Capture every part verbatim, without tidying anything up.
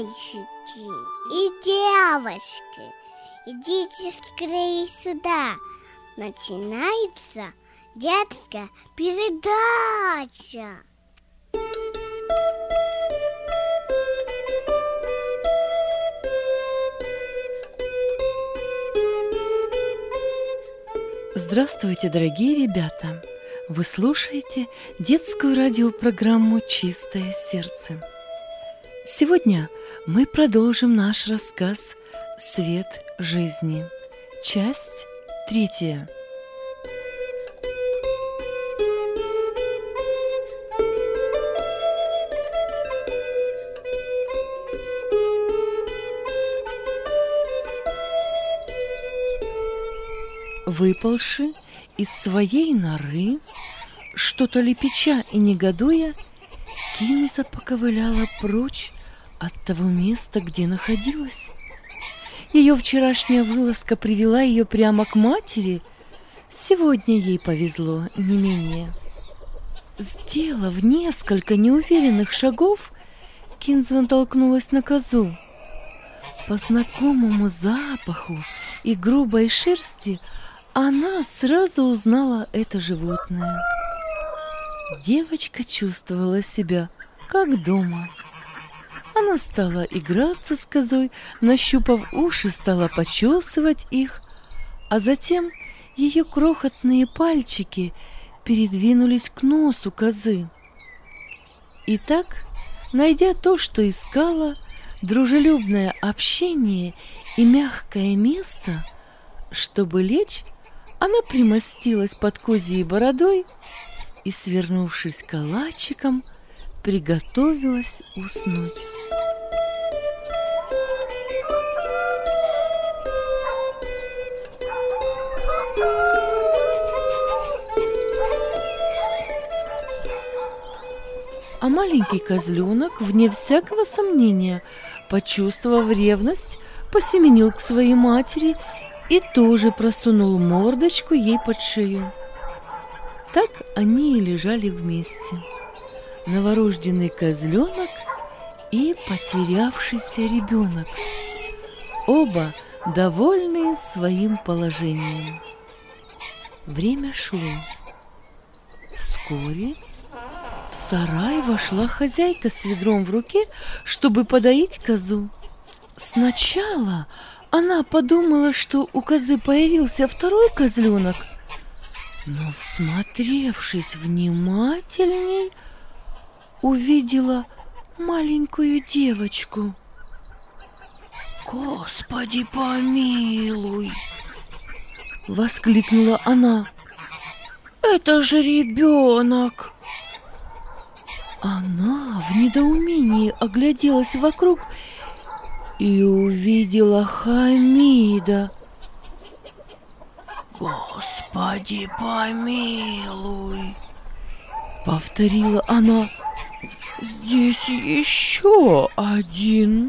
Мальчики и девочки, идите скорее сюда. Начинается детская передача. Здравствуйте, дорогие ребята! Вы слушаете детскую радиопрограмму «Чистое сердце». Сегодня мы продолжим наш рассказ «Свет жизни», часть третья. Выползши из своей норы, что-то лепеча и негодуя, Кинза поковыляла прочь от того места, где находилась. Ее вчерашняя вылазка привела ее прямо к матери. Сегодня ей повезло не менее. Сделав несколько неуверенных шагов, Кинза натолкнулась на козу. По знакомому запаху и грубой шерсти она сразу узнала это животное. Девочка чувствовала себя как дома. Она стала играться с козой, нащупав уши, стала почесывать их, а затем ее крохотные пальчики передвинулись к носу козы. И так, найдя то, что искала, дружелюбное общение и мягкое место, чтобы лечь, она примостилась под козьей бородой и, свернувшись калачиком, приготовилась уснуть. А маленький козленок, вне всякого сомнения, почувствовав ревность, посеменил к своей матери и тоже просунул мордочку ей под шею. Так они и лежали вместе. Новорожденный козленок и потерявшийся ребенок. Оба довольные своим положением. Время шло. Вскоре в сарай вошла хозяйка с ведром в руке, чтобы подоить козу. Сначала она подумала, что у козы появился второй козленок, но, всмотревшись внимательней, увидела маленькую девочку. «Господи, помилуй!» — воскликнула она. «Это же ребенок!» Она в недоумении огляделась вокруг и увидела Хамида. «Господи, помилуй!» — повторила она. «Здесь еще один!»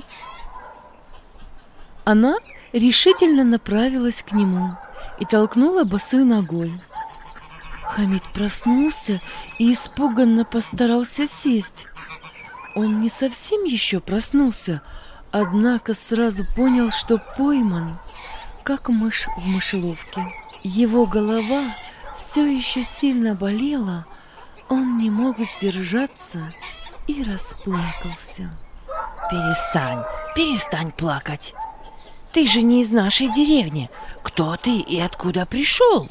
Она решительно направилась к нему и толкнула босой ногой. Хамид проснулся и испуганно постарался сесть. Он не совсем еще проснулся, однако сразу понял, что пойман, как мышь в мышеловке. Его голова все еще сильно болела, он не мог сдержаться и расплакался. «Перестань, перестань плакать! Ты же не из нашей деревни. Кто ты и откуда пришел?»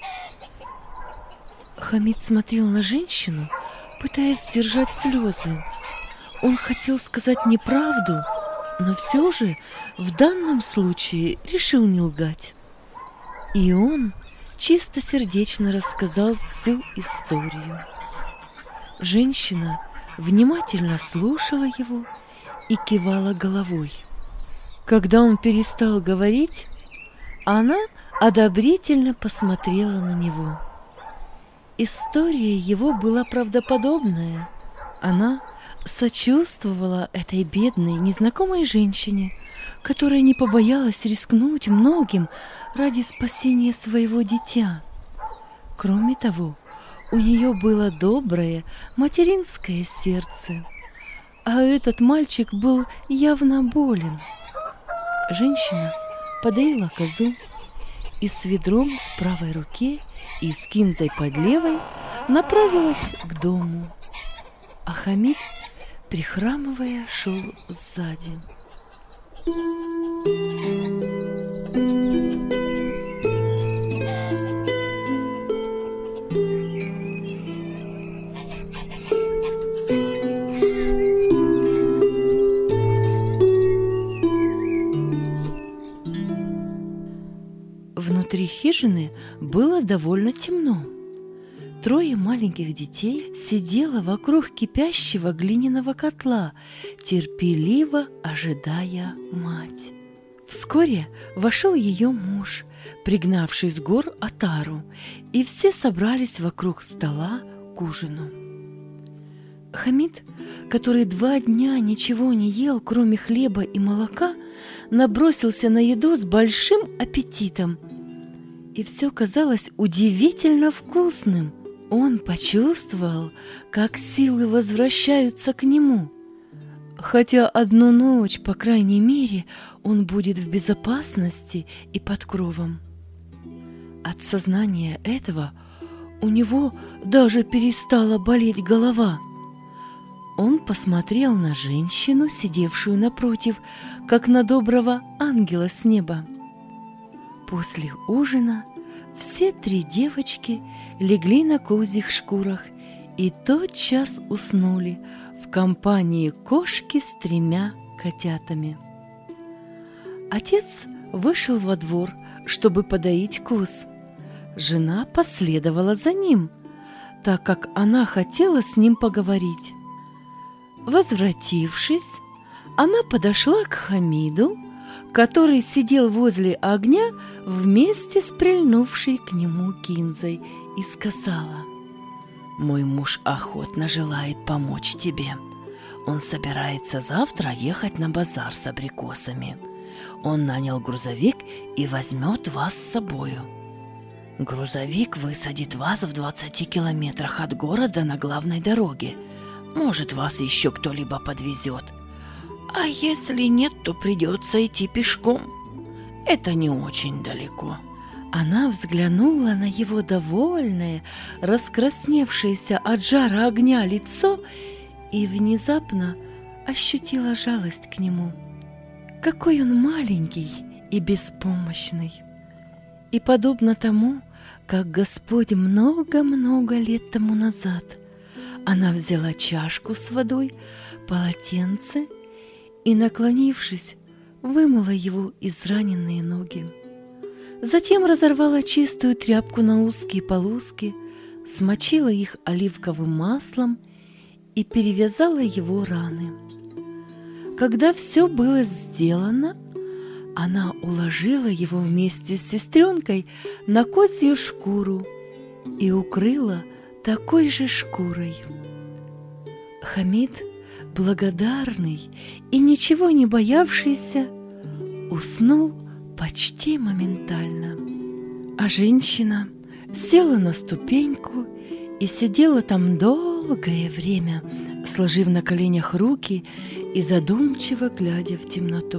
Хамид смотрел на женщину, пытаясь сдержать слезы. Он хотел сказать неправду, но все же в данном случае решил не лгать. И он чистосердечно рассказал всю историю. Женщина внимательно слушала его и кивала головой. Когда он перестал говорить, она одобрительно посмотрела на него. История его была правдоподобная. Она сочувствовала этой бедной, незнакомой женщине, которая не побоялась рискнуть многим ради спасения своего дитя. Кроме того, у нее было доброе материнское сердце. а этот мальчик был явно болен. Женщина подоила козу и с ведром в правой руке и с кинзой под левой направилась к дому, а Хамид, прихрамывая, шел сзади. Внутри хижины было довольно темно. Трое маленьких детей сидело вокруг кипящего глиняного котла, терпеливо ожидая мать. Вскоре вошел ее муж, пригнавший с гор отару, и все собрались вокруг стола к ужину. Хамид, который два дня ничего не ел, кроме хлеба и молока, набросился на еду с большим аппетитом. И все казалось удивительно вкусным. Он почувствовал, как силы возвращаются к нему. Хотя одну ночь, по крайней мере, он будет в безопасности и под кровом. От сознания этого у него даже перестала болеть голова. Он посмотрел на женщину, сидевшую напротив, как на доброго ангела с неба. После ужина все три девочки легли на козьих шкурах и тотчас уснули в компании кошки с тремя котятами. Отец вышел во двор, чтобы подоить коз. Жена последовала за ним, так как она хотела с ним поговорить. Возвратившись, она подошла к Хамиду, который сидел возле огня вместе с прильнувшей к нему кинзой, и сказала: «Мой муж охотно желает помочь тебе. Он собирается завтра ехать на базар с абрикосами. Он нанял грузовик и возьмет вас с собою. Грузовик высадит вас в двадцати километрах от города на главной дороге. Может, вас еще кто-либо подвезет. А если нет, то придется идти пешком. Это не очень далеко». Она взглянула на его довольное, раскрасневшееся от жара огня лицо и внезапно ощутила жалость к нему. Какой он маленький и беспомощный. И подобно тому, как Господь много-много лет тому назад, она взяла чашку с водой, полотенце и, наклонившись, вымыла его израненные ноги. Затем разорвала чистую тряпку на узкие полоски, смочила их оливковым маслом и перевязала его раны. Когда все было сделано, она уложила его вместе с сестренкой на козью шкуру и укрыла такой же шкурой. Хамид, благодарный и ничего не боявшийся, уснул почти моментально. А женщина села на ступеньку и сидела там долгое время, сложив на коленях руки и задумчиво глядя в темноту.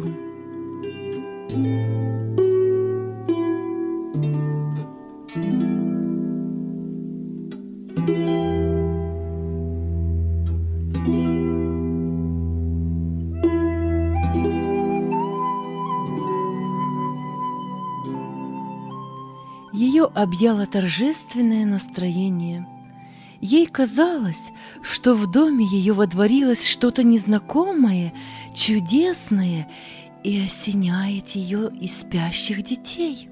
Ее объяло торжественное настроение. Ей казалось, что в доме ее водворилось что-то незнакомое, чудесное и осеняет ее и спящих детей.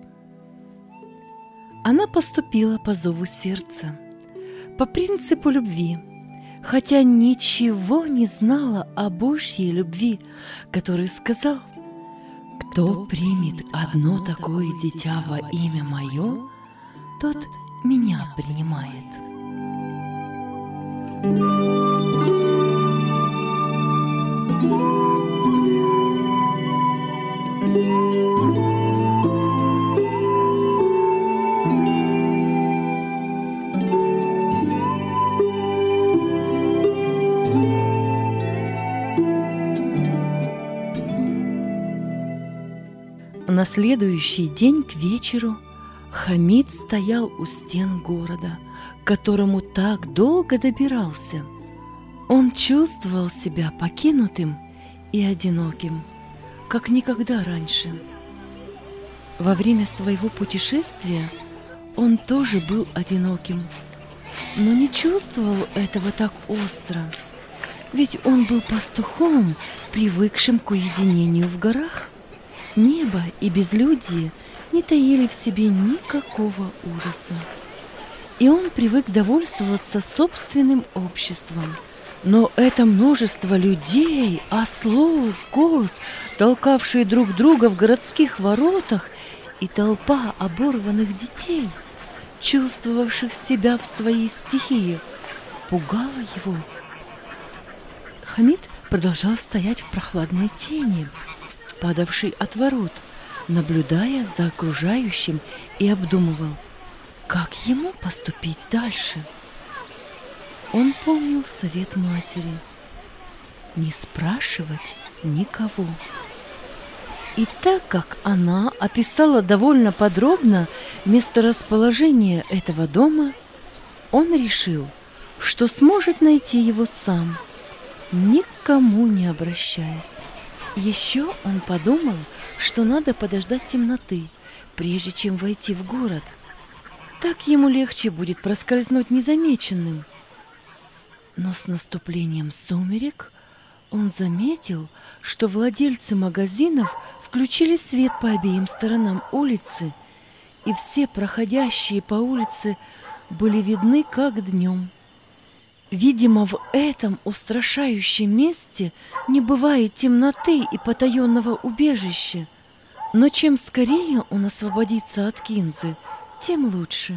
Она поступила по зову сердца, по принципу любви, хотя ничего не знала о Божьей любви, который сказал: «Кто примет одно такое дитя во имя мое, тот меня принимает». На следующий день к вечеру Хамид стоял у стен города, к которому так долго добирался. Он чувствовал себя покинутым и одиноким, как никогда раньше. Во время своего путешествия он тоже был одиноким, но не чувствовал этого так остро, ведь он был пастухом, привыкшим к уединению в горах. Небо и безлюдье не таили в себе никакого ужаса, и он привык довольствоваться собственным обществом. Но это множество людей, ослов, коз, толкавшие друг друга в городских воротах, и толпа оборванных детей, чувствовавших себя в своей стихии, пугала его. Хамид продолжал стоять в прохладной тени, падавшей от ворот, наблюдая за окружающим, и обдумывал, как ему поступить дальше. Он помнил совет матери – не спрашивать никого. И так как она описала довольно подробно месторасположение этого дома, он решил, что сможет найти его сам, никому не обращаясь. Еще он подумал, что надо подождать темноты, прежде чем войти в город. Так ему легче будет проскользнуть незамеченным. Но с наступлением сумерек он заметил, что владельцы магазинов включили свет по обеим сторонам улицы, и все проходящие по улице были видны как днем. Видимо, в этом устрашающем месте не бывает темноты и потаенного убежища, но чем скорее он освободится от Кинзы, тем лучше.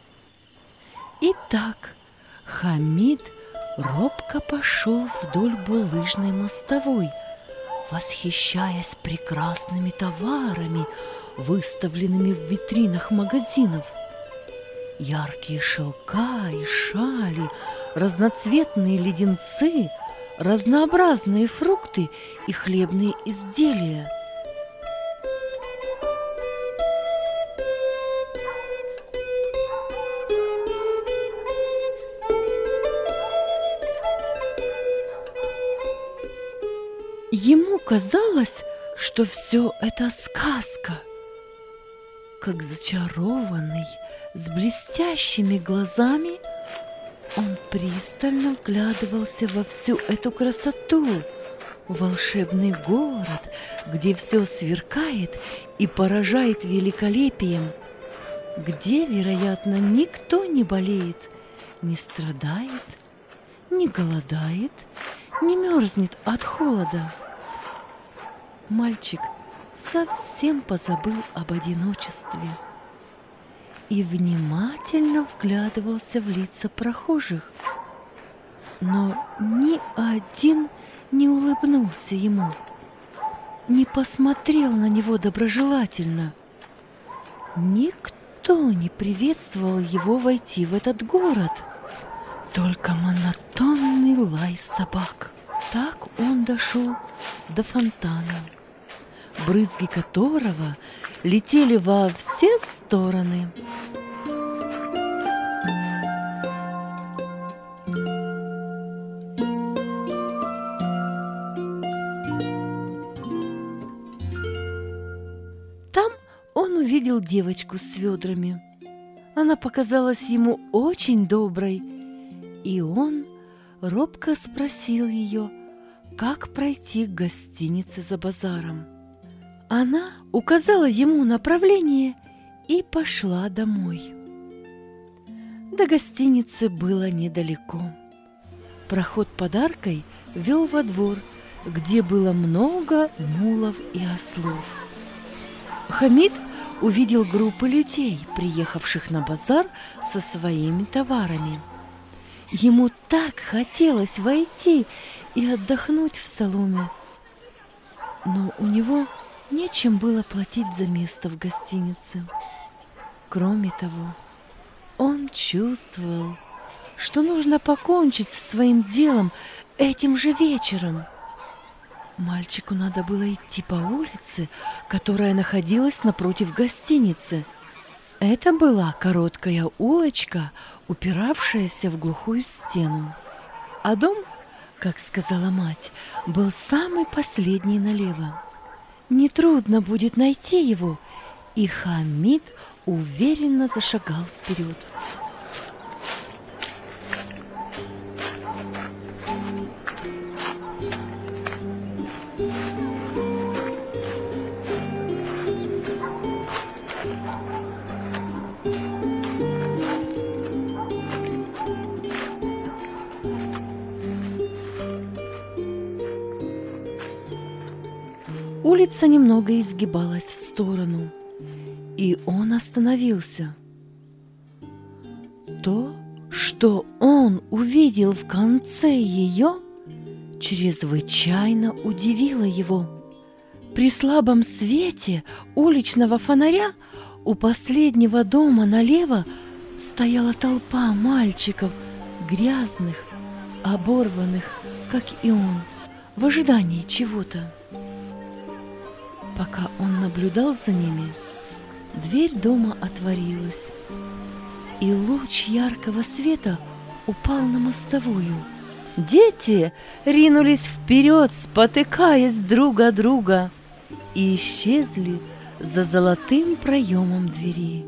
Итак, Хамид робко пошел вдоль булыжной мостовой, восхищаясь прекрасными товарами, выставленными в витринах магазинов. Яркие шелка и шали, разноцветные леденцы, разнообразные фрукты и хлебные изделия. Ему казалось, что все это сказка. Как зачарованный, с блестящими глазами, он пристально вглядывался во всю эту красоту, волшебный город, где все сверкает и поражает великолепием, где, вероятно, никто не болеет, не страдает, не голодает, не мерзнет от холода. Мальчик совсем позабыл об одиночестве и внимательно вглядывался в лица прохожих, но ни один не улыбнулся ему, не посмотрел на него доброжелательно. Никто не приветствовал его войти в этот город, только монотонный лай собак. Так он дошел до фонтана, брызги которого летели во все стороны. Там он увидел девочку с ведрами. Она показалась ему очень доброй, и он робко спросил ее, как пройти к гостинице за базаром. Она указала ему направление и пошла домой. До гостиницы было недалеко. Проход под аркой вел во двор, где было много мулов и ослов. Хамид увидел группы людей, приехавших на базар со своими товарами. Ему так хотелось войти и отдохнуть в соломе, но у него нечем было платить за место в гостинице. Кроме того, он чувствовал, что нужно покончить со своим делом этим же вечером. Мальчику надо было идти по улице, которая находилась напротив гостиницы. Это была короткая улочка, упиравшаяся в глухую стену. А дом, как сказала мать, был самый последний налево. Нетрудно будет найти его, и Хамид уверенно зашагал вперед. Улица немного изгибалась в сторону, и он остановился. То, что он увидел в конце ее, чрезвычайно удивило его. При слабом свете уличного фонаря у последнего дома налево стояла толпа мальчиков, грязных, оборванных, как и он, в ожидании чего-то. Пока он наблюдал за ними, дверь дома отворилась, и луч яркого света упал на мостовую. Дети ринулись вперед, спотыкаясь друг о друга, и исчезли за золотым проемом двери.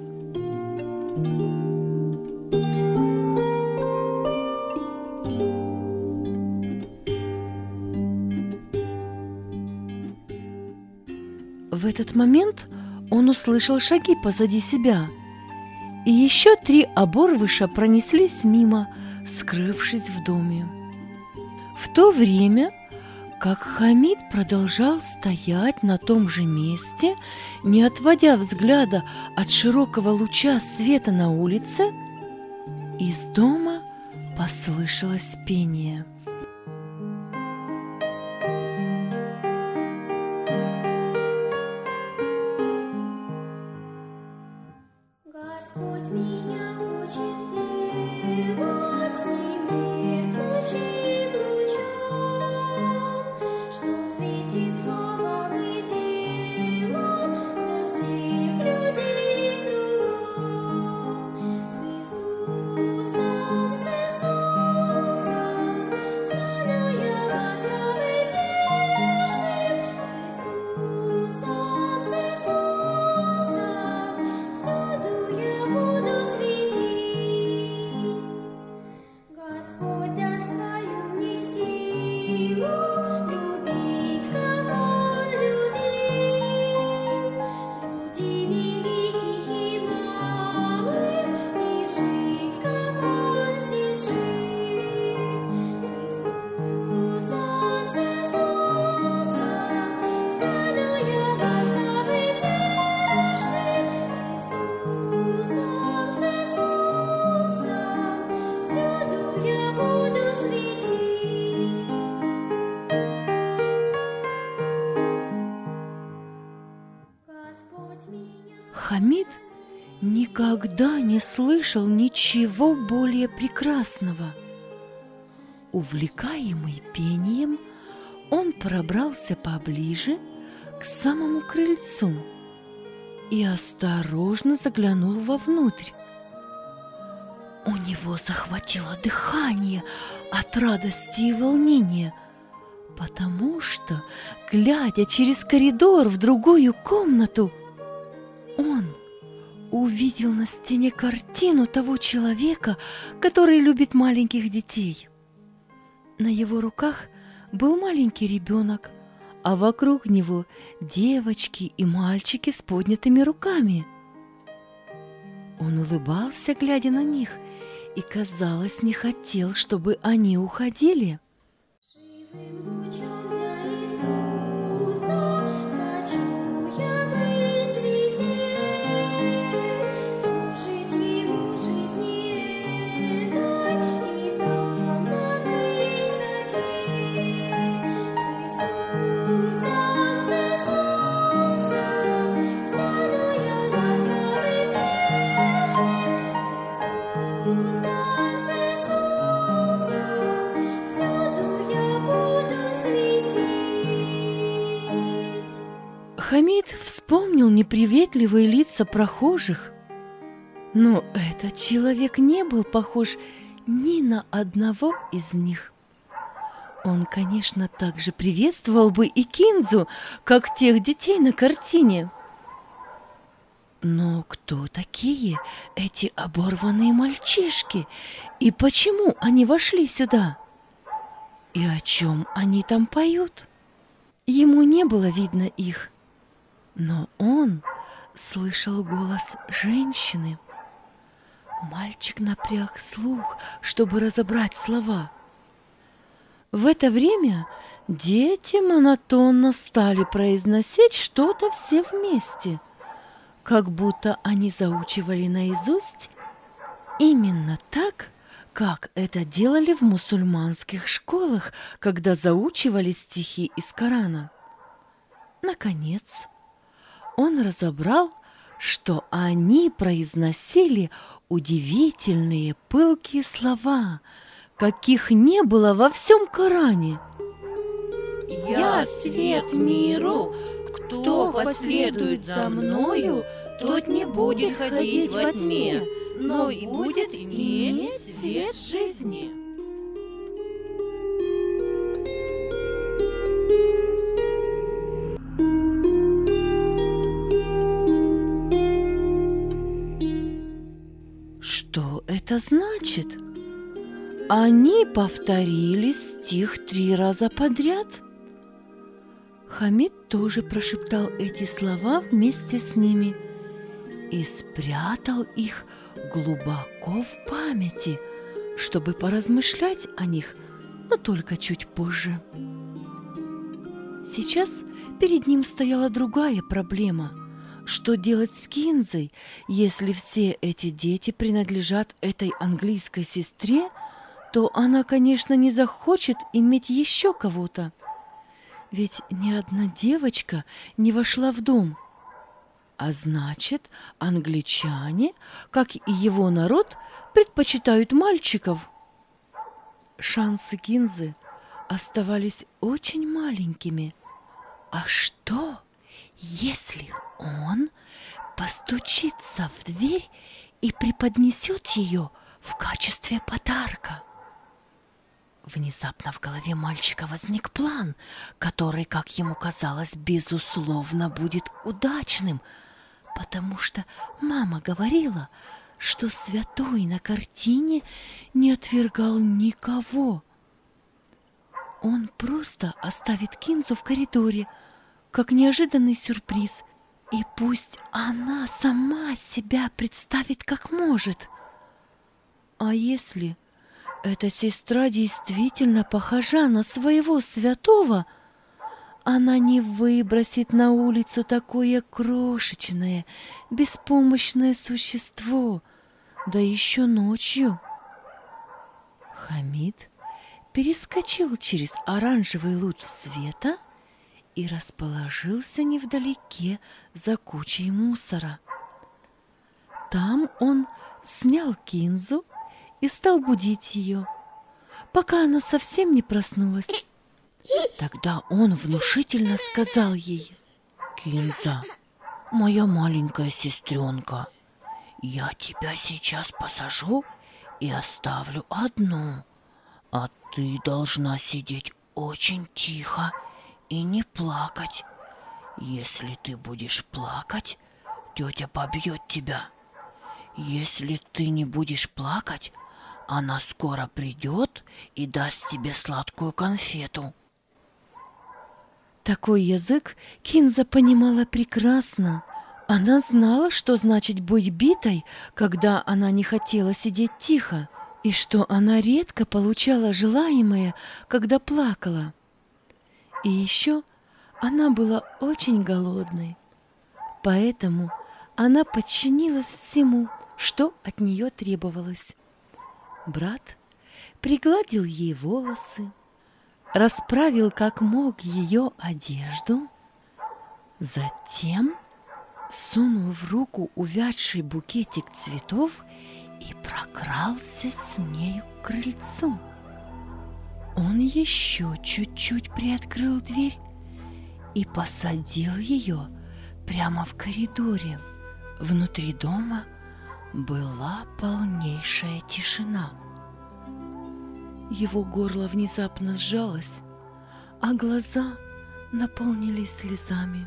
В этот момент он услышал шаги позади себя, и еще три оборвыша пронеслись мимо, скрывшись в доме. В то время, как Хамид продолжал стоять на том же месте, не отводя взгляда от широкого луча света на улице, из дома послышалось пение. Хамид никогда не слышал ничего более прекрасного. Увлекаемый пением, он пробрался поближе к самому крыльцу и осторожно заглянул вовнутрь. У него захватило дыхание от радости и волнения, потому что, глядя через коридор в другую комнату, он увидел на стене картину того человека, который любит маленьких детей. На его руках был маленький ребенок, а вокруг него девочки и мальчики с поднятыми руками. Он улыбался, глядя на них, и, казалось, не хотел, чтобы они уходили. С Иисусом, с Иисусом, Хамид вспомнил неприветливые лица прохожих, но этот человек не был похож ни на одного из них. Он, конечно, также приветствовал бы и Кинзу, как тех детей на картине. Но кто такие эти оборванные мальчишки? И почему они вошли сюда? И о чем они там поют? Ему не было видно их, но он слышал голос женщины. Мальчик напряг слух, чтобы разобрать слова. В это время дети монотонно стали произносить что-то все вместе, как будто они заучивали наизусть именно так, как это делали в мусульманских школах, когда заучивали стихи из Корана. Наконец, он разобрал, что они произносили удивительные пылкие слова, каких не было во всем Коране. «Я свет миру, кто последует за мною, тот не будет ходить во тьме, но и будет иметь свет жизни». Что это значит? Они повторили стих три раза подряд. Хамид тоже прошептал эти слова вместе с ними и спрятал их глубоко в памяти, чтобы поразмышлять о них, но только чуть позже. Сейчас перед ним стояла другая проблема. Что делать с Кинзой, если все эти дети принадлежат этой английской сестре, то она, конечно, не захочет иметь еще кого-то. Ведь ни одна девочка не вошла в дом. А значит, англичане, как и его народ, предпочитают мальчиков. Шансы Кинзы оставались очень маленькими. А что, если он постучится в дверь и преподнесет ее в качестве подарка? Внезапно в голове мальчика возник план, который, как ему казалось, безусловно будет удачным, потому что мама говорила, что святой на картине не отвергал никого. Он просто оставит Кинзу в коридоре, как неожиданный сюрприз, и пусть она сама себя представит как может. А если эта сестра действительно похожа на своего святого, она не выбросит на улицу такое крошечное, беспомощное существо, да еще ночью. Хамид перескочил через оранжевый луч света и расположился невдалеке за кучей мусора. Там он снял Кинзу и стал будить ее, пока она совсем не проснулась. Тогда он внушительно сказал ей: «Кинза, моя маленькая сестренка, я тебя сейчас посажу и оставлю одну, а ты должна сидеть очень тихо и не плакать. Если ты будешь плакать, тетя побьет тебя. Если ты не будешь плакать, она скоро придет и даст тебе сладкую конфету». Такой язык Кинза понимала прекрасно. Она знала, что значит быть битой, когда она не хотела сидеть тихо, и что она редко получала желаемое, когда плакала. И еще она была очень голодной, поэтому она подчинилась всему, что от нее требовалось. Брат пригладил ей волосы, расправил как мог ее одежду, затем сунул в руку увядший букетик цветов и прокрался с нею к крыльцу. Он еще чуть-чуть приоткрыл дверь и посадил ее прямо в коридоре. Внутри дома была полнейшая тишина. Его горло внезапно сжалось, а глаза наполнились слезами.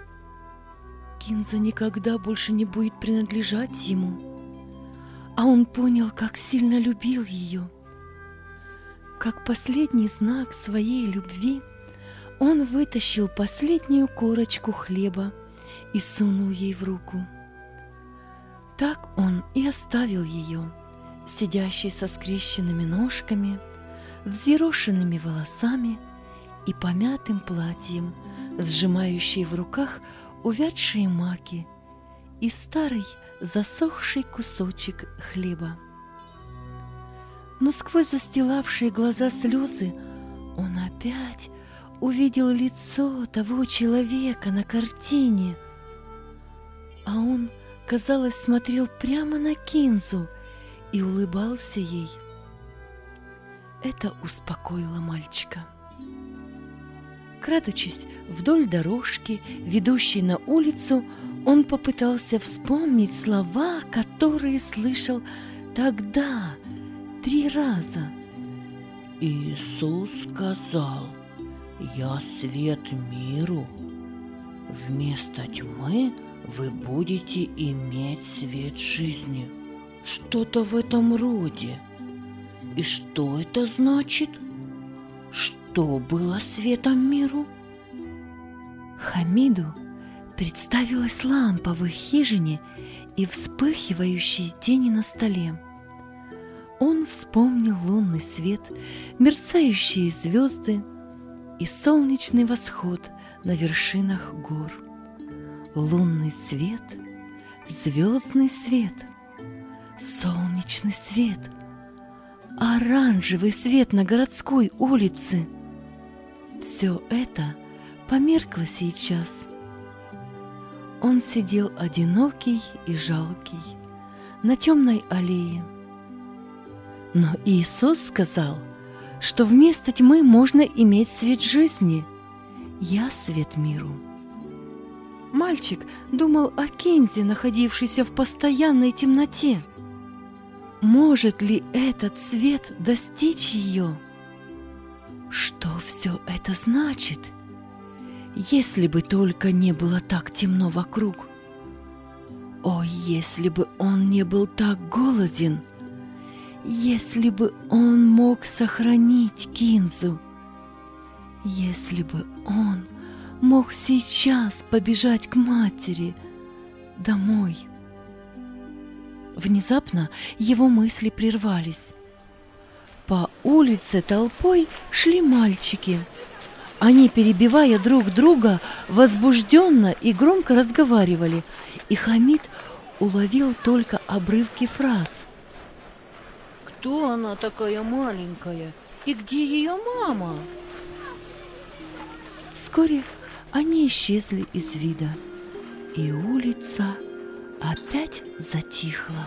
Кинза никогда больше не будет принадлежать ему, а он понял, как сильно любил ее. Как последний знак своей любви он вытащил последнюю корочку хлеба и сунул ей в руку. Так он и оставил ее, сидящей со скрещенными ножками, взъерошенными волосами и помятым платьем, сжимающей в руках увядшие маки и старый засохший кусочек хлеба. Но сквозь застилавшие глаза слезы он опять увидел лицо того человека на картине, а он, казалось, смотрел прямо на Кинзу и улыбался ей. Это успокоило мальчика. Крадучись вдоль дорожки, ведущей на улицу, он попытался вспомнить слова, которые слышал тогда три раза. Иисус сказал: «Я свет миру. Вместо тьмы вы будете иметь свет жизни». Что-то в этом роде. И что это значит? Что было светом миру? Хамиду представилась лампа в их хижине и вспыхивающие тени на столе. Он вспомнил лунный свет, мерцающие звезды и солнечный восход на вершинах гор. Лунный свет, звездный свет, солнечный свет, оранжевый свет на городской улице. Все это померкло сейчас. Он сидел одинокий и жалкий на темной аллее. Но Иисус сказал, что вместо тьмы можно иметь свет жизни. Я свет миру. Мальчик думал о Кинзе, находившейся в постоянной темноте. Может ли этот свет достичь ее? Что все это значит? Если бы только не было так темно вокруг. О, если бы он не был так голоден! Если бы он мог сохранить Кинзу! Если бы он мог сейчас побежать к матери домой! Внезапно его мысли прервались. По улице толпой шли мальчики. Они, перебивая друг друга, возбужденно и громко разговаривали, и Хамид уловил только обрывки фраз. Кто она такая маленькая? И где ее мама? Вскоре они исчезли из вида, и улица опять затихла.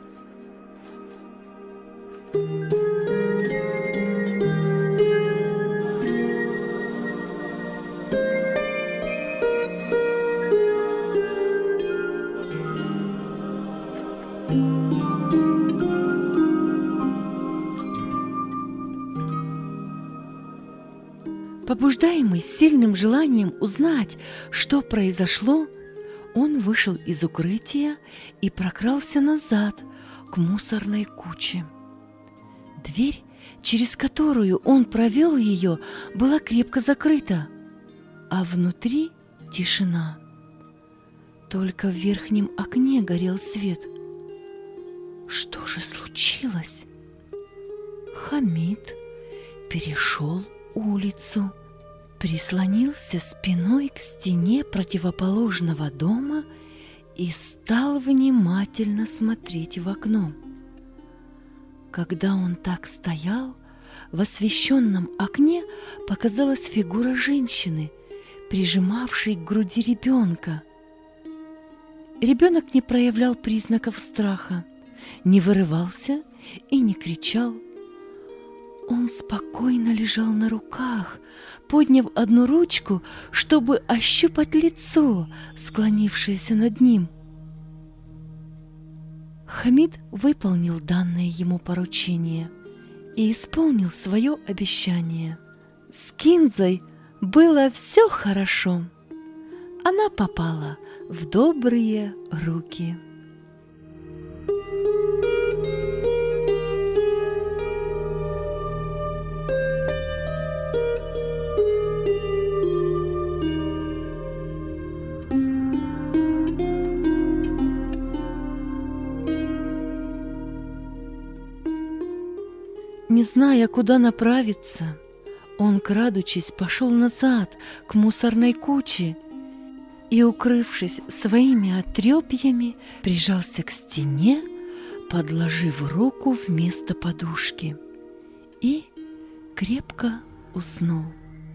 Побуждаемый сильным желанием узнать, что произошло, он вышел из укрытия и прокрался назад к мусорной куче. Дверь, через которую он провел ее, была крепко закрыта, а внутри тишина. Только в верхнем окне горел свет. Что же случилось? Хамид перешел улицу, прислонился спиной к стене противоположного дома и стал внимательно смотреть в окно. Когда он так стоял, в освещенном окне показалась фигура женщины, прижимавшей к груди ребенка. Ребенок не проявлял признаков страха, не вырывался и не кричал. Он спокойно лежал на руках, подняв одну ручку, чтобы ощупать лицо, склонившееся над ним. Хамид выполнил данное ему поручение и исполнил свое обещание. С Кинзой было все хорошо. Она попала в добрые руки. Не зная, куда направиться, он, крадучись, пошел назад к мусорной куче и, укрывшись своими отрепьями, прижался к стене, подложив руку вместо подушки, и крепко уснул.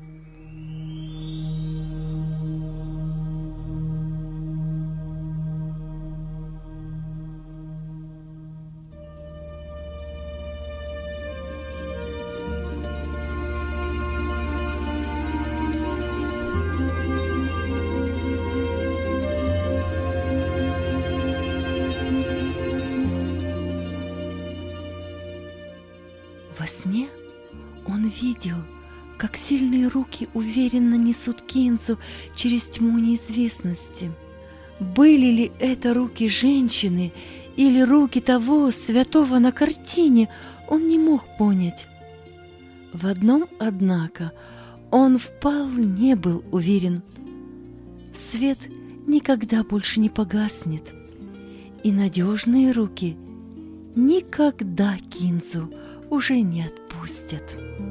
Во сне он видел, как сильные руки уверенно несут Кинзу через тьму неизвестности. Были ли это руки женщины или руки того святого на картине, он не мог понять. В одном, однако, он вполне был уверен: свет никогда больше не погаснет, и надежные руки никогда Кинзу уже не отпустят.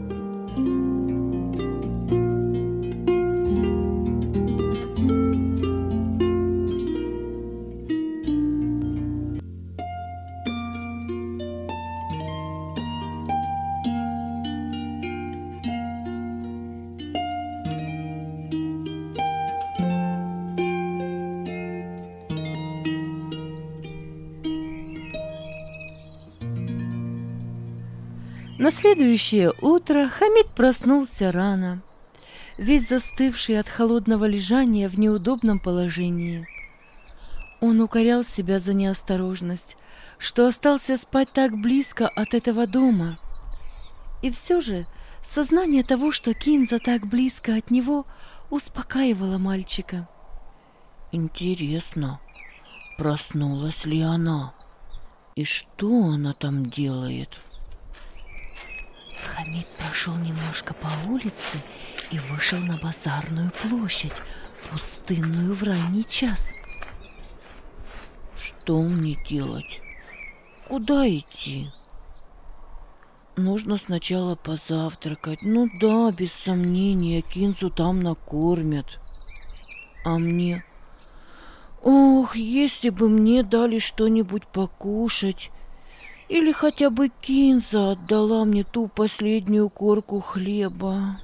На следующее утро Хамид проснулся рано, весь застывший от холодного лежания в неудобном положении. Он укорял себя за неосторожность, что остался спать так близко от этого дома. И все же сознание того, что Кинза так близко от него, успокаивало мальчика. Интересно, проснулась ли она? И что она там делает? Хамид прошел немножко по улице и вышел на базарную площадь, пустынную в ранний час. Что мне делать? Куда идти? Нужно сначала позавтракать. Ну да, без сомнения, Кинзу там накормят. А мне... Ох, если бы мне дали что-нибудь покушать... Или хотя бы Кинза отдала мне ту последнюю корку хлеба.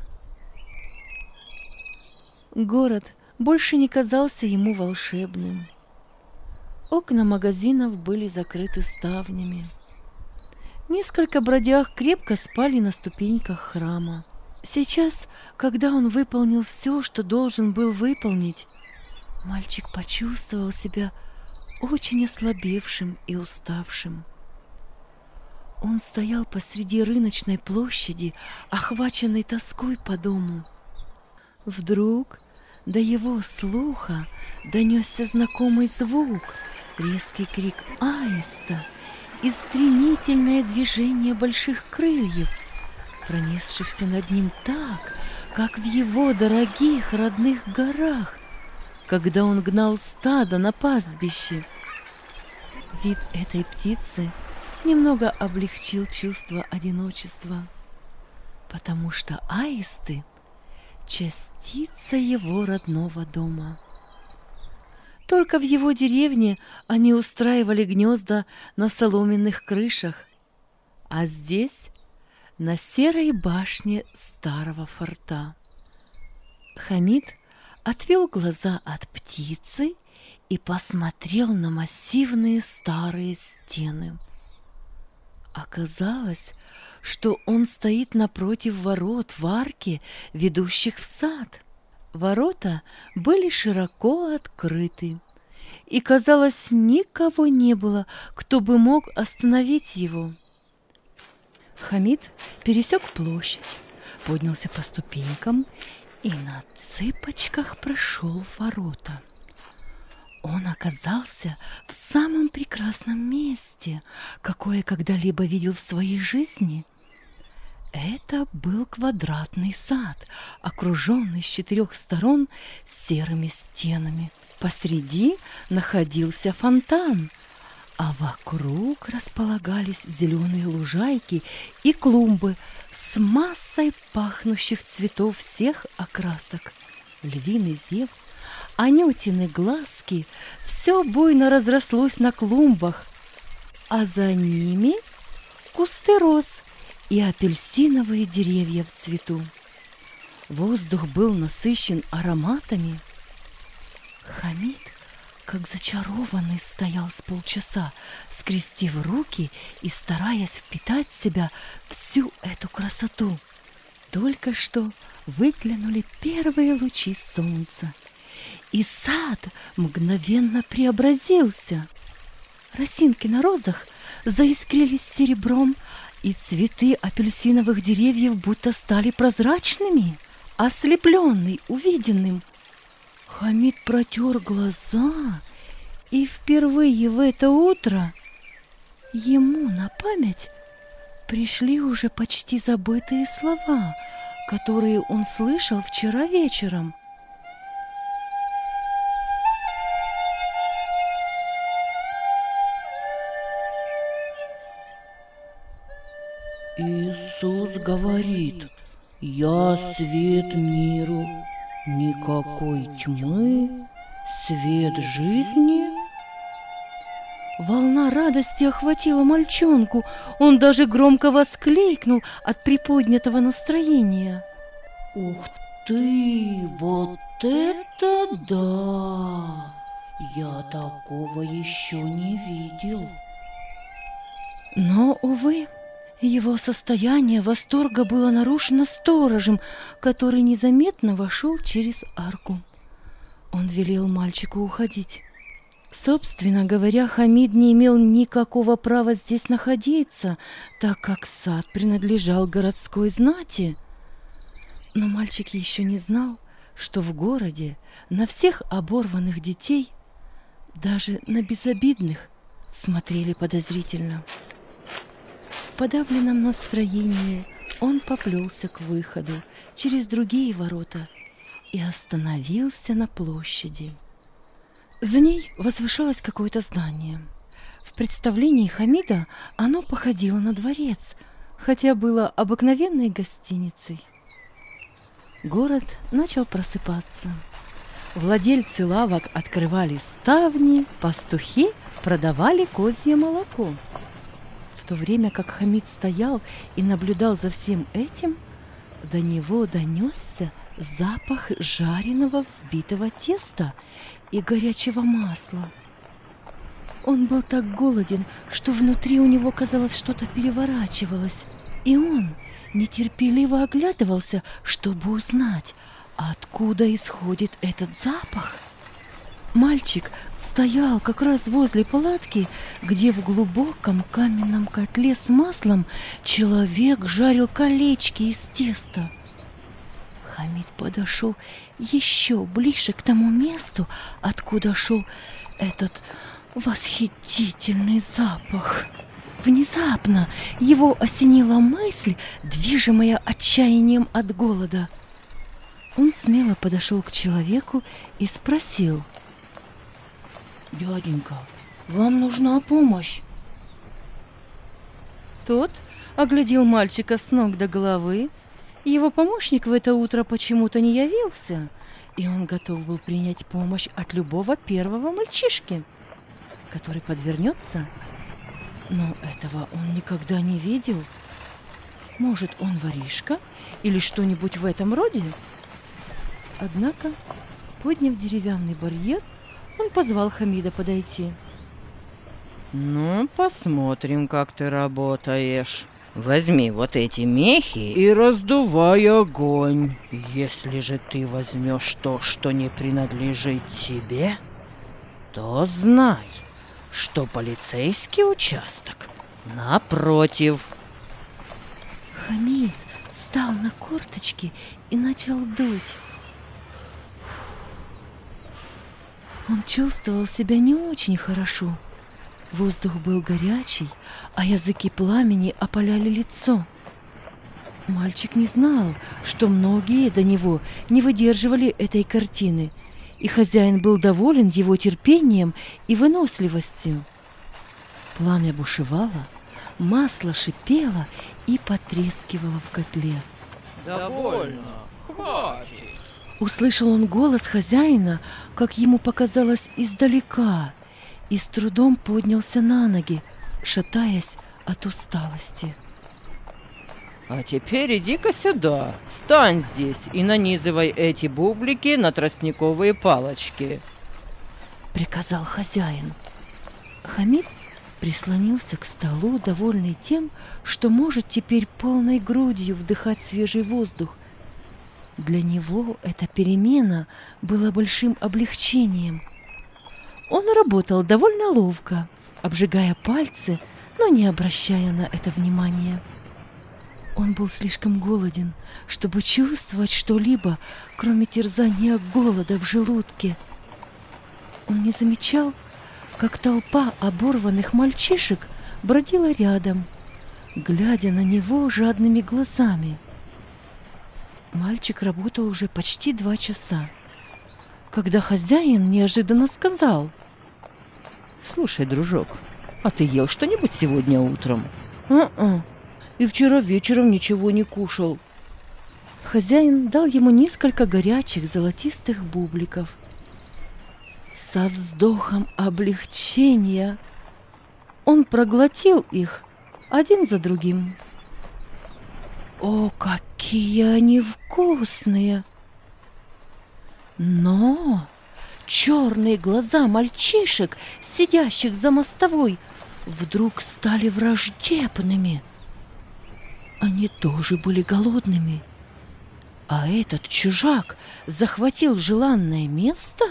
Город больше не казался ему волшебным. Окна магазинов были закрыты ставнями. Несколько бродяг крепко спали на ступеньках храма. Сейчас, когда он выполнил все, что должен был выполнить, мальчик почувствовал себя очень ослабевшим и уставшим. Он стоял посреди рыночной площади, охваченный тоской по дому. Вдруг до его слуха донесся знакомый звук, резкий крик аиста и стремительное движение больших крыльев, пронесшихся над ним так, как в его дорогих родных горах, когда он гнал стадо на пастбище. Вид этой птицы немного облегчил чувство одиночества, потому что аисты — частица его родного дома. Только в его деревне они устраивали гнезда на соломенных крышах, а здесь — на серой башне старого форта. Хамид отвел глаза от птицы и посмотрел на массивные старые стены. Оказалось, что он стоит напротив ворот в арке, ведущих в сад. Ворота были широко открыты, и, казалось, никого не было, кто бы мог остановить его. Хамид пересек площадь, поднялся по ступенькам и на цыпочках прошел в ворота. Он оказался в самом прекрасном месте, какое когда-либо видел в своей жизни. Это был квадратный сад, окруженный с четырех сторон серыми стенами. Посреди находился фонтан, а вокруг располагались зеленые лужайки и клумбы с массой пахнущих цветов всех окрасок. Львиный зев, анютины глазки — все буйно разрослось на клумбах, а за ними кусты роз и апельсиновые деревья в цвету. Воздух был насыщен ароматами. Хамид, как зачарованный, стоял с полчаса, скрестив руки и стараясь впитать в себя всю эту красоту. Только что выглянули первые лучи солнца, и сад мгновенно преобразился. Росинки на розах заискрились серебром, и цветы апельсиновых деревьев будто стали прозрачными. Ослепленный увиденным, Хамид протер глаза, и впервые в это утро ему на память пришли уже почти забытые слова, которые он слышал вчера вечером. Иисус говорит: «Я свет миру, никакой тьмы, свет жизни». Волна радости охватила мальчонку. Он даже громко воскликнул от приподнятого настроения. «Ух ты, вот это да! Я такого еще не видел». Но, увы, его состояние восторга было нарушено сторожем, который незаметно вошел через арку. Он велел мальчику уходить. Собственно говоря, Хамид не имел никакого права здесь находиться, так как сад принадлежал городской знати. Но мальчик еще не знал, что в городе на всех оборванных детей, даже на безобидных, смотрели подозрительно. В подавленном настроении он поплелся к выходу через другие ворота и остановился на площади. За ней возвышалось какое-то здание. В представлении Хамида оно походило на дворец, хотя было обыкновенной гостиницей. Город начал просыпаться. Владельцы лавок открывали ставни, пастухи продавали козье молоко. В то время как Хамид стоял и наблюдал за всем этим, до него донесся запах жареного взбитого теста и горячего масла. Он был так голоден, что внутри у него, казалось, что-то переворачивалось, и он нетерпеливо оглядывался, чтобы узнать, откуда исходит этот запах. Мальчик стоял как раз возле палатки, где в глубоком каменном котле с маслом человек жарил колечки из теста. Хамид подошел еще ближе к тому месту, откуда шел этот восхитительный запах. Внезапно его осенила мысль, движимая отчаянием от голода. Он смело подошел к человеку и спросил: «Дяденька, вам нужна помощь?» Тот оглядел мальчика с ног до головы. Его помощник в это утро почему-то не явился, и он готов был принять помощь от любого первого мальчишки, который подвернется. Но этого он никогда не видел. Может, он воришка или что-нибудь в этом роде? Однако, подняв деревянный барьер, он позвал Хамида подойти. «Ну, посмотрим, как ты работаешь. Возьми вот эти мехи и раздувай огонь. Если же ты возьмешь то, что не принадлежит тебе, то знай, что полицейский участок напротив. Хамид встал на корточки и начал дуть. Он чувствовал себя не очень хорошо. Воздух был горячий, а языки пламени опаляли лицо. Мальчик не знал, что многие до него не выдерживали этой картины, и хозяин был доволен его терпением и выносливостью. Пламя бушевало, масло шипело и потрескивало в котле. Довольно, хватит. Услышал он голос хозяина, как ему показалось, издалека, и с трудом поднялся на ноги, шатаясь от усталости. А теперь иди-ка сюда, стань здесь и нанизывай эти бублики на тростниковые палочки, приказал хозяин. Хамид прислонился к столу, довольный тем, что может теперь полной грудью вдыхать свежий воздух. Для него эта перемена была большим облегчением. Он работал довольно ловко, обжигая пальцы, но не обращая на это внимания. Он был слишком голоден, чтобы чувствовать что-либо, кроме терзания голода в желудке. Он не замечал, как толпа оборванных мальчишек бродила рядом, глядя на него жадными глазами. Мальчик работал уже почти два часа, когда хозяин неожиданно сказал: «Слушай, дружок, а ты ел что-нибудь сегодня утром?» «А-а, и вчера вечером ничего не кушал». Хозяин дал ему несколько горячих золотистых бубликов. Со вздохом облегчения он проглотил их один за другим. О, какие они вкусные! Но черные глаза мальчишек, сидящих за мостовой, вдруг стали враждебными. Они тоже были голодными. А этот чужак захватил желанное место?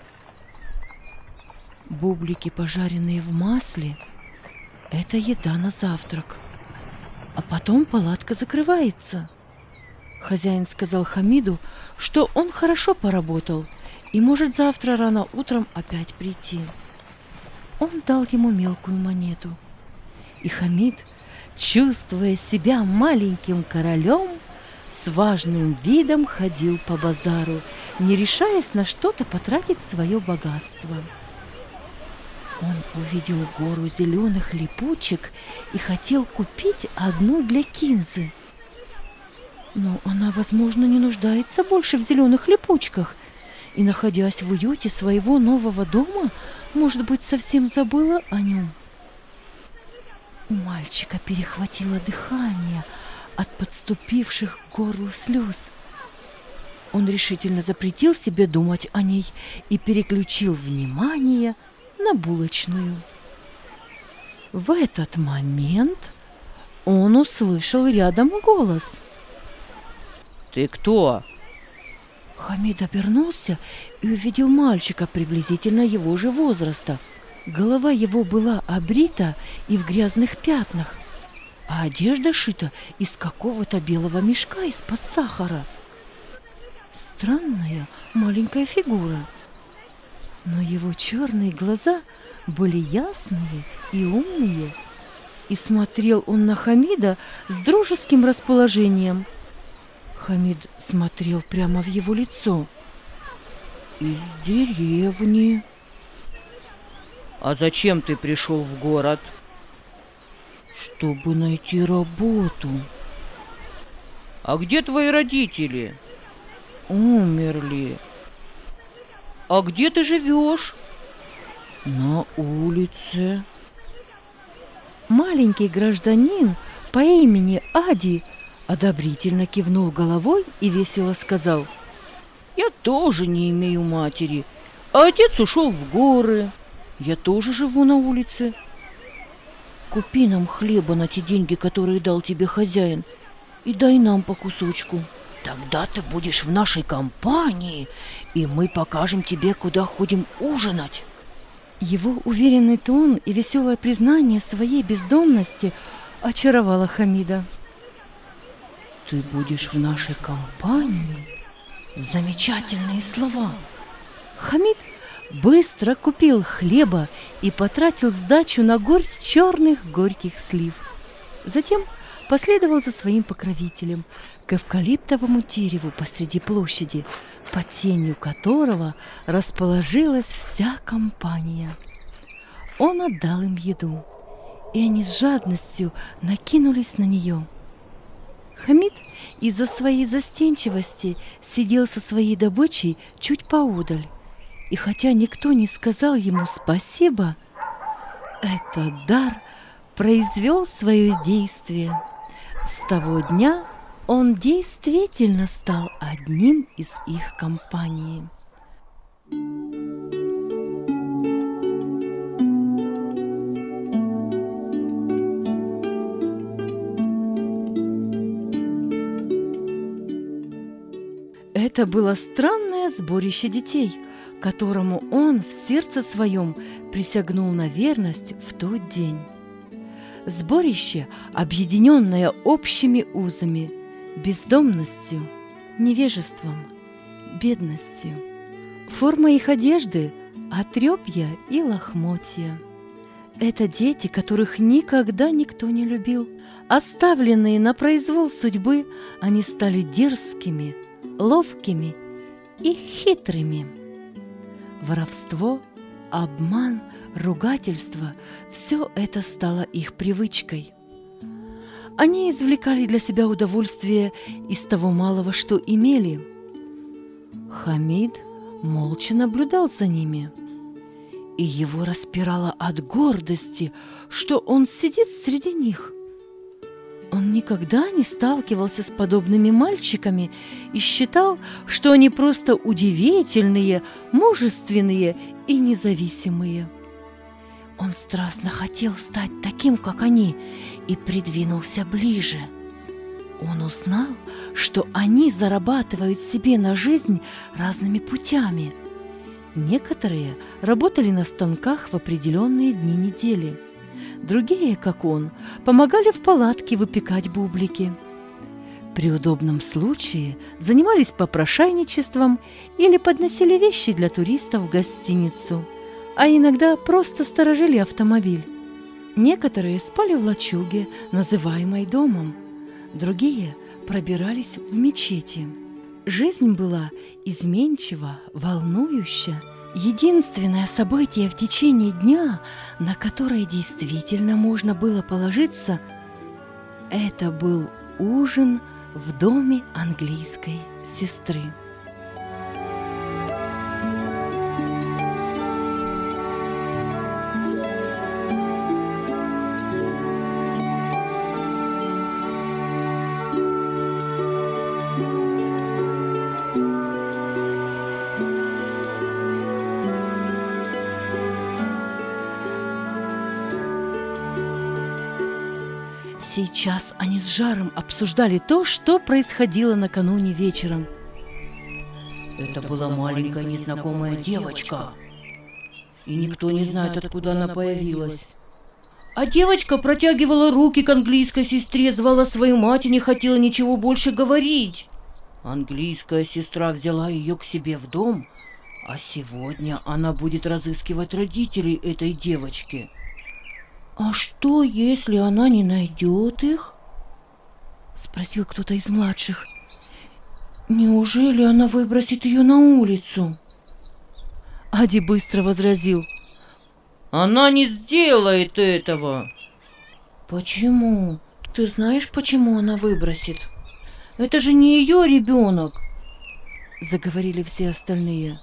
Бублики, пожаренные в масле, — это еда на завтрак. А потом палатка закрывается. Хозяин сказал Хамиду, что он хорошо поработал и может завтра рано утром опять прийти. Он дал ему мелкую монету. И Хамид, чувствуя себя маленьким королем, с важным видом ходил по базару, не решаясь на что-то потратить свое богатство. Он увидел гору зеленых липучек и хотел купить одну для Кинзы. Но она, возможно, не нуждается больше в зеленых липучках, и, находясь в уюте своего нового дома, может быть, совсем забыла о нем. У мальчика перехватило дыхание от подступивших к горлу слез. Он решительно запретил себе думать о ней и переключил внимание на булочную. В этот момент он услышал рядом голос. «Ты кто?» Хамид обернулся и увидел мальчика приблизительно его же возраста. Голова его была обрита и в грязных пятнах, а одежда шита из какого-то белого мешка из-под сахара. Странная маленькая фигура. Но его черные глаза были ясные и умные, и смотрел он на Хамида с дружеским расположением. Хамид смотрел прямо в его лицо. «Из деревни». «А зачем ты пришел в город?» «Чтобы найти работу». «А где твои родители?» «Умерли». «А где ты живешь?» «На улице». Маленький гражданин по имени Ади одобрительно кивнул головой и весело сказал: «Я тоже не имею матери, а отец ушел в горы. Я тоже живу на улице». купи нам хлеба на те деньги, которые дал тебе хозяин, и дай нам по кусочку. Тогда ты будешь в нашей компании, и мы покажем тебе, куда ходим ужинать». Его уверенный тон и веселое признание своей бездомности очаровало Хамида. «Ты будешь в нашей компании?» Замечательные слова. Хамид быстро купил хлеба и потратил сдачу на горсть черных горьких слив. Затем последовал за своим покровителем к эвкалиптовому дереву посреди площади, под тенью которого расположилась вся компания. Он отдал им еду, и они с жадностью накинулись на нее. Хамид из-за своей застенчивости сидел со своей добычей чуть поодаль, и хотя никто не сказал ему спасибо, этот дар произвел свое действие. С того дня он действительно стал одним из их компании. Это было странное сборище детей, которому он в сердце своем присягнул на верность в тот день. Сборище, объединенное общими узами, бездомностью, невежеством, бедностью. Форма их одежды – отрепья и лохмотья. Это дети, которых никогда никто не любил. Оставленные на произвол судьбы, они стали дерзкими, ловкими и хитрыми. Воровство, обман, ругательство – все это стало их привычкой. Они извлекали для себя удовольствие из того малого, что имели. Хамид молча наблюдал за ними, и его распирало от гордости, что он сидит среди них. Он никогда не сталкивался с подобными мальчиками и считал, что они просто удивительные, мужественные и независимые. Он страстно хотел стать таким, как они, и придвинулся ближе. Он узнал, что они зарабатывают себе на жизнь разными путями. Некоторые работали на станках в определенные дни недели. Другие, как он, помогали в палатке выпекать бублики. При удобном случае занимались попрошайничеством или подносили вещи для туристов в гостиницу, а иногда просто сторожили автомобиль. Некоторые спали в лачуге, называемой домом, другие пробирались в мечети. Жизнь была изменчива, волнующа. Единственное событие в течение дня, на которое действительно можно было положиться, это был ужин в доме английской сестры. Сейчас они с жаром обсуждали то, что происходило накануне вечером. Это была маленькая незнакомая девочка, и никто не знает, откуда она появилась. А девочка протягивала руки к английской сестре, звала свою мать и не хотела ничего больше говорить. Английская сестра взяла ее к себе в дом, а сегодня она будет разыскивать родителей этой девочки. «А что, если она не найдет их?» — спросил кто-то из младших. «Неужели она выбросит ее на улицу?» Ади быстро возразил. «Она не сделает этого!» «Почему? Ты знаешь, почему она выбросит? Это же не ее ребенок!» — заговорили все остальные.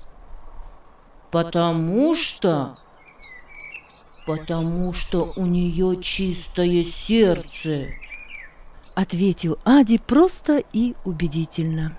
«Потому что...» «Потому что у нее чистое сердце», — ответил Ади просто и убедительно.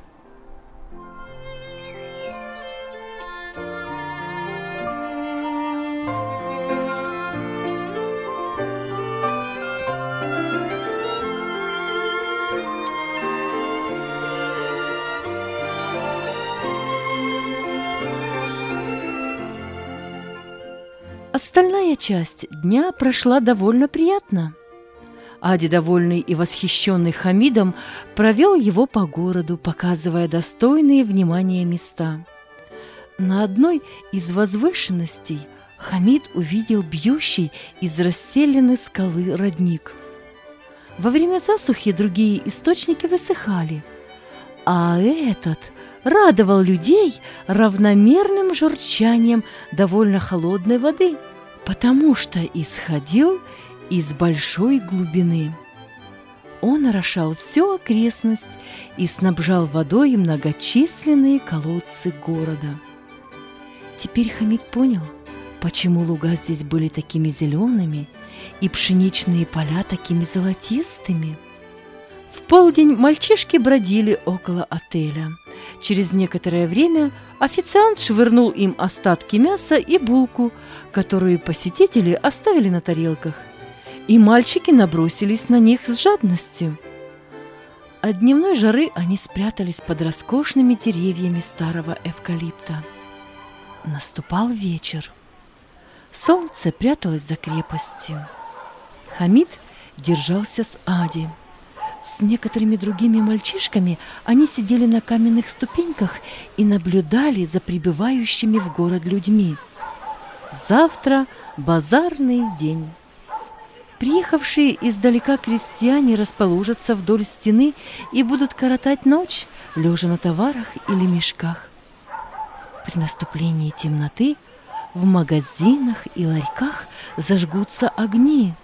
Остальная часть дня прошла довольно приятно. Ади, довольный и восхищенный Хамидом, провел его по городу, показывая достойные внимания места. На одной из возвышенностей Хамид увидел бьющий из расселены скалы родник. Во время засухи другие источники высыхали, а этот радовал людей равномерным журчанием довольно холодной воды, потому что исходил из большой глубины. Он орошал всю окрестность и снабжал водой многочисленные колодцы города. Теперь Хамид понял, почему луга здесь были такими зелеными и пшеничные поля такими золотистыми. В полдень мальчишки бродили около отеля. Через некоторое время официант швырнул им остатки мяса и булку, которую посетители оставили на тарелках, и мальчики набросились на них с жадностью. От дневной жары они спрятались под роскошными деревьями старого эвкалипта. Наступал вечер. Солнце пряталось за крепостью. Хамид держался с Ади. С некоторыми другими мальчишками они сидели на каменных ступеньках и наблюдали за прибывающими в город людьми. Завтра базарный день. Приехавшие издалека крестьяне расположатся вдоль стены и будут коротать ночь, лежа на товарах или мешках. При наступлении темноты в магазинах и ларьках зажгутся огни.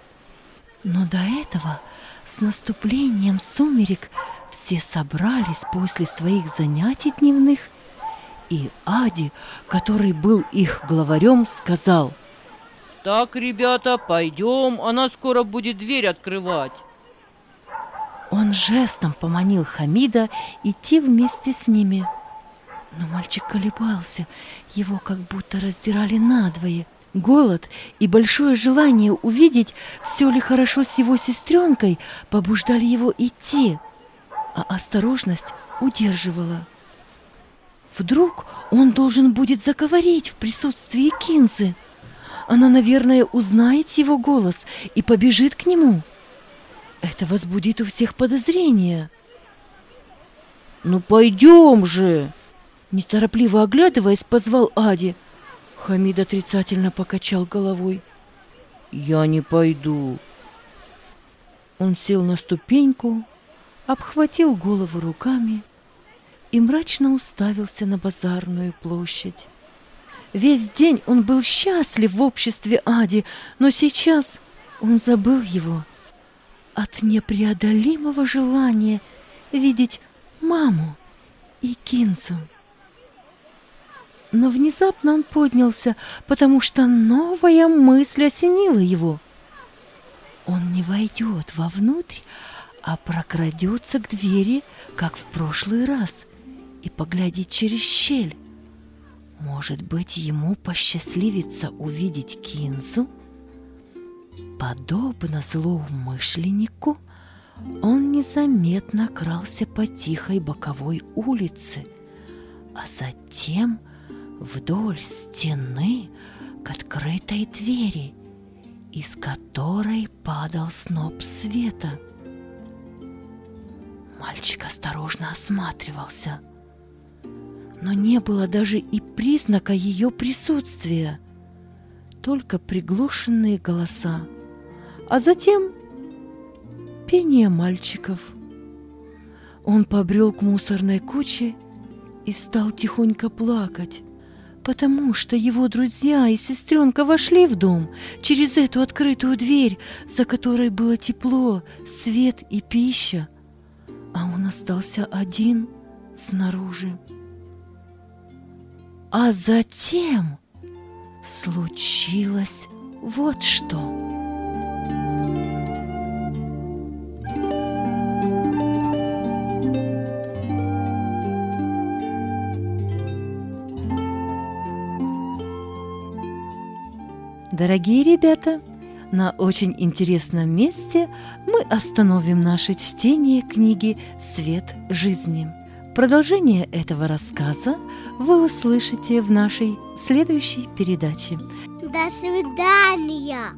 Но до этого, с наступлением сумерек, все собрались после своих занятий дневных, и Ади, который был их главарем, сказал: «Так, ребята, пойдем, она скоро будет дверь открывать». Он жестом поманил Хамида идти вместе с ними. Но мальчик колебался, его как будто раздирали надвое. Голод и большое желание увидеть, все ли хорошо с его сестренкой, побуждали его идти, а осторожность удерживала. Вдруг он должен будет заговорить в присутствии Кинзы. Она, наверное, узнает его голос и побежит к нему. Это возбудит у всех подозрения. «Ну пойдем же!» Неторопливо оглядываясь, позвал Ади. Хамид отрицательно покачал головой. «Я не пойду». Он сел на ступеньку, обхватил голову руками и мрачно уставился на базарную площадь. Весь день он был счастлив в обществе Ади, но сейчас он забыл его от непреодолимого желания видеть маму и Кинзу. Но внезапно он поднялся, потому что новая мысль осенила его. Он не войдет вовнутрь, а прокрадется к двери, как в прошлый раз, и поглядит через щель. Может быть, ему посчастливится увидеть Кинзу? Подобно злоумышленнику, он незаметно крался по тихой боковой улице, а затем вдоль стены к открытой двери, из которой падал сноп света. Мальчик осторожно осматривался, но не было даже и признака ее присутствия, только приглушенные голоса, а затем пение мальчиков. Он побрел к мусорной куче и стал тихонько плакать, потому что его друзья и сестренка вошли в дом через эту открытую дверь, за которой было тепло, свет и пища, а он остался один снаружи. А затем случилось вот что. Дорогие ребята, на очень интересном месте мы остановим наше чтение книги «Свет жизни». Продолжение этого рассказа вы услышите в нашей следующей передаче. До свидания!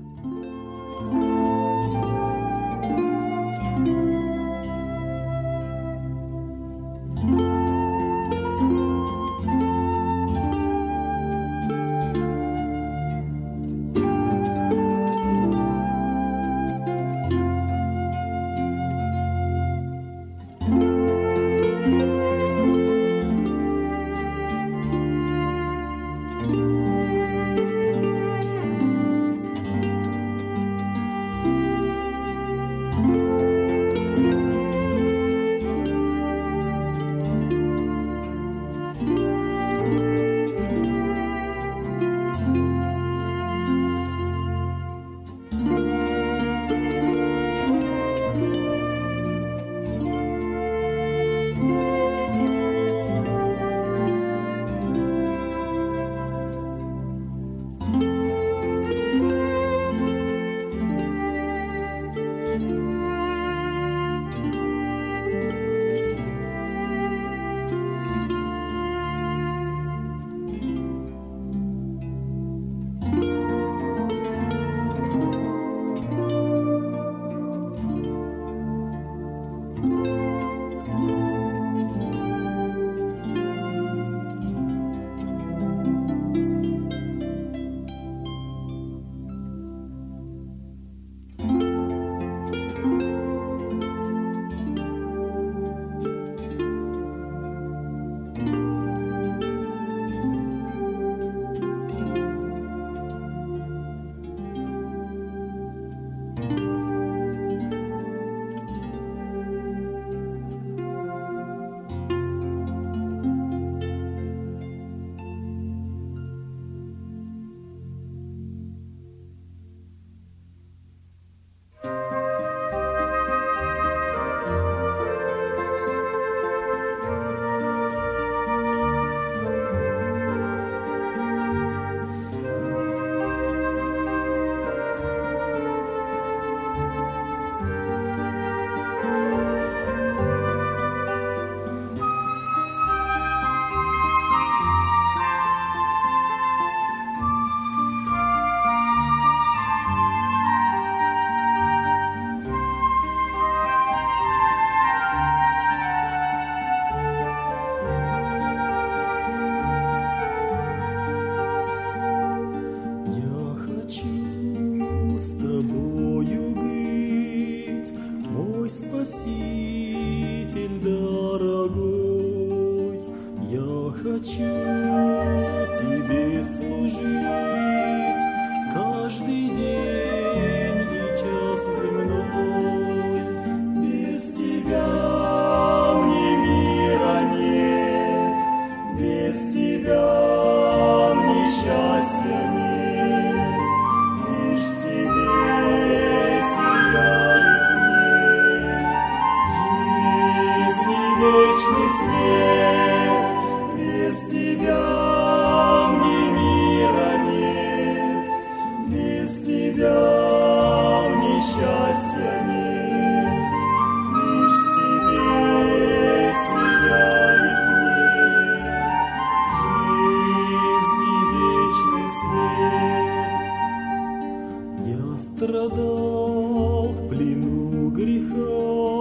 Страдал в плену греха,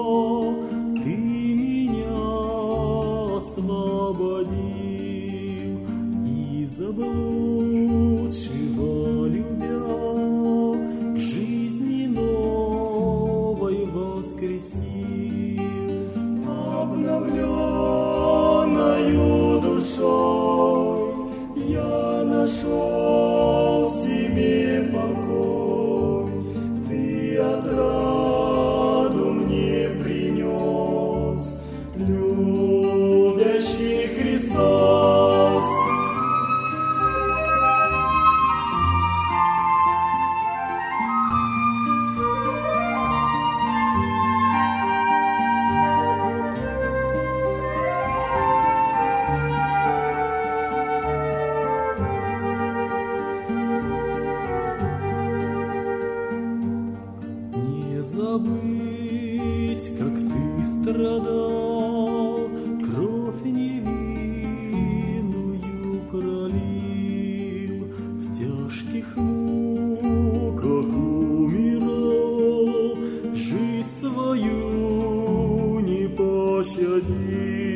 Ты меня освободил, и заблудшего любя к жизни новой воскресил. Обновленною душой я нашел в Тебе покой. Отраду мне принес любящий Христос. пощади.